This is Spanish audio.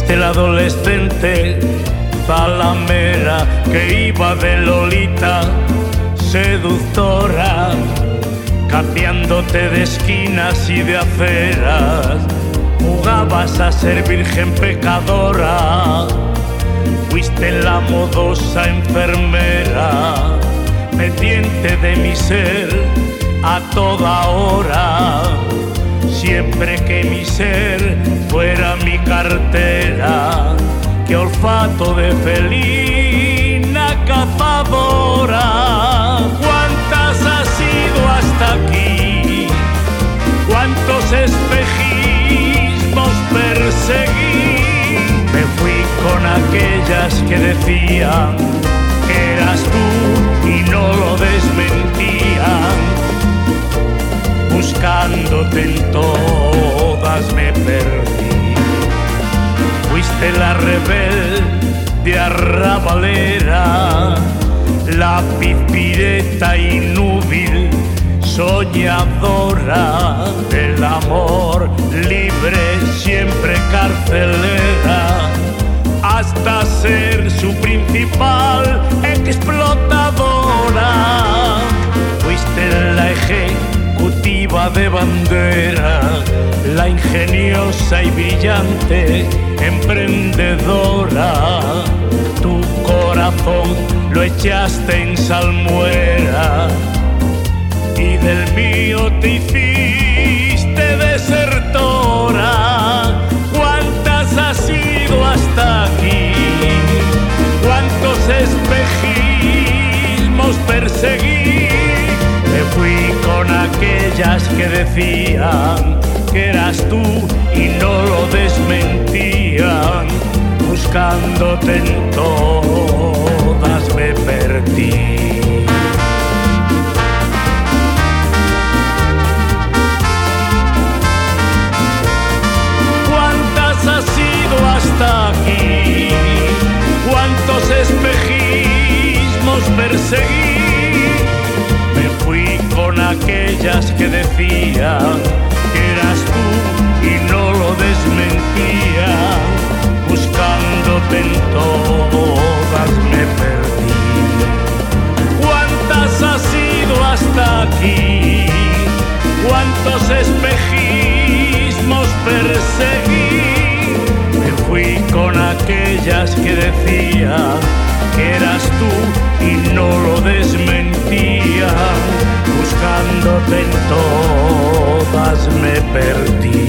Fuiste la adolescente zalamera que iba de lolita seductora, cambiándote de esquinas y de aceras. Jugabas a ser virgen pecadora. Fuiste la modosa enfermera, pendiente de mi ser a toda hora. Siempre que mi ser fuera mi cartera, qué olfato de felina cazadora. ¿Cuántas has ido hasta aquí? ¿Cuántos espejismos perseguí? Me fui con aquellas que decían que eras tú y no lo desmentían. Buscándote en todas me perdí. Fuiste la rebelde arrabalera, la pizpireta inútil soñadora del amor libre, siempre carcelera, hasta ser su principal explotadora. Fuiste la ejecutiva de bandera, la ingeniosa y brillante emprendedora. Tu corazón lo echaste en salmuera y del mío te hiciste desertora. ¿Cuántas has ido hasta aquí? ¿Cuántos espejismos perseguí? Me fui con aquellas que decían que eras tú y no lo desmentían. Buscándote en todas me perdí. ¿Cuántas has ido hasta aquí? ¿Cuántos espejismos perseguí? Me fui con aquellas que decían que eras tú y no lo desmentían. Buscándote en todas me perdí. ¿Cuántas has ido hasta aquí? ¿Cuántos espejismos perseguí? Me fui con aquellas que decían que eras tú y no lo desmentían. Buscándote en todas me perdí.